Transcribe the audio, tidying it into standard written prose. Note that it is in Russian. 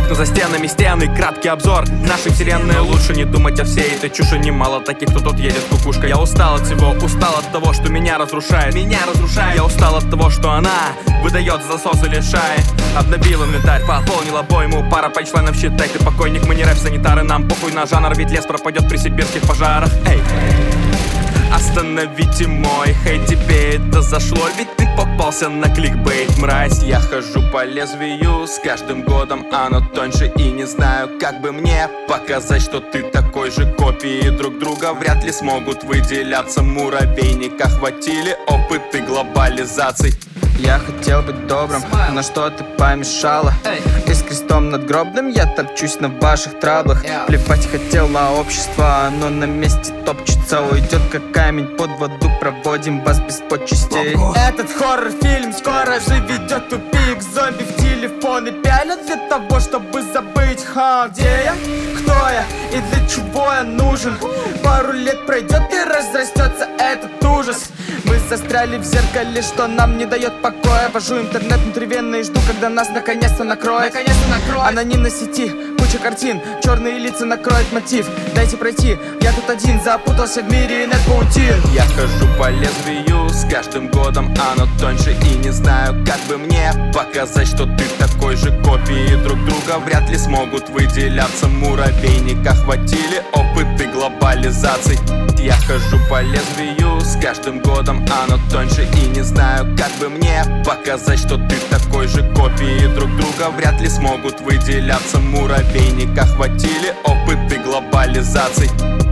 Окна за стенами, стены, краткий обзор нашей вселенной. Лучше не думать о всей этой чуши. Немало таких, кто тут едет кукушка. Я устал от всего, устал от того, что меня разрушает. Я устал от того, что она выдает засосы, лишая. Обновил инвентарь, пополнил обойму. Пара панчлайнов, считай, ты покойник. Мы не рэп-санитары, нам похуй на жанр. Ведь лес пропадет при сибирских пожарах. Эй! Остановите мой хейт, тебе это зашло, ведь ты попался на кликбейт, мразь. Я хожу по лезвию, с каждым годом оно тоньше. И не знаю, как бы мне показать, что ты такой же. Копии друг друга вряд ли смогут выделяться. Муравейник охватили опыты глобализации. Я хотел быть добрым, но что ты помешала? И с крестом надгробным я топчусь на ваших траблах. Плевать хотел на общество, оно на месте топчется. Уйдет как камень под воду, проводим вас без почестей. Этот хоррор-фильм скоро же ведет тупик. Зомби в телефоны пялят для того, чтобы забыть. Где я? Кто я? И для чего я нужен? Пару лет пройдет и разрастется этот ужас. Мы застряли в зеркале, что нам не дает покоя. Вожу интернет внутривенно и жду, когда нас наконец-то накроет. Анонимность сети, куча картин, черные лица накроет мотив. Дайте пройти, я тут один, запутался в мире инет-паутин. Я хожу по лезвию, с каждым годом оно тоньше. И не знаю, как бы мне показать, что ты такой же. Копии друг друга вряд ли смогут выделяться. Муравейник охватили опыты глобализации. Я хожу по лезвию, с каждым годом оно тоньше. И не знаю, как бы мне показать, что ты такой же. Копии друг друга вряд ли смогут выделяться. Муравейник охватили опыты глобализации.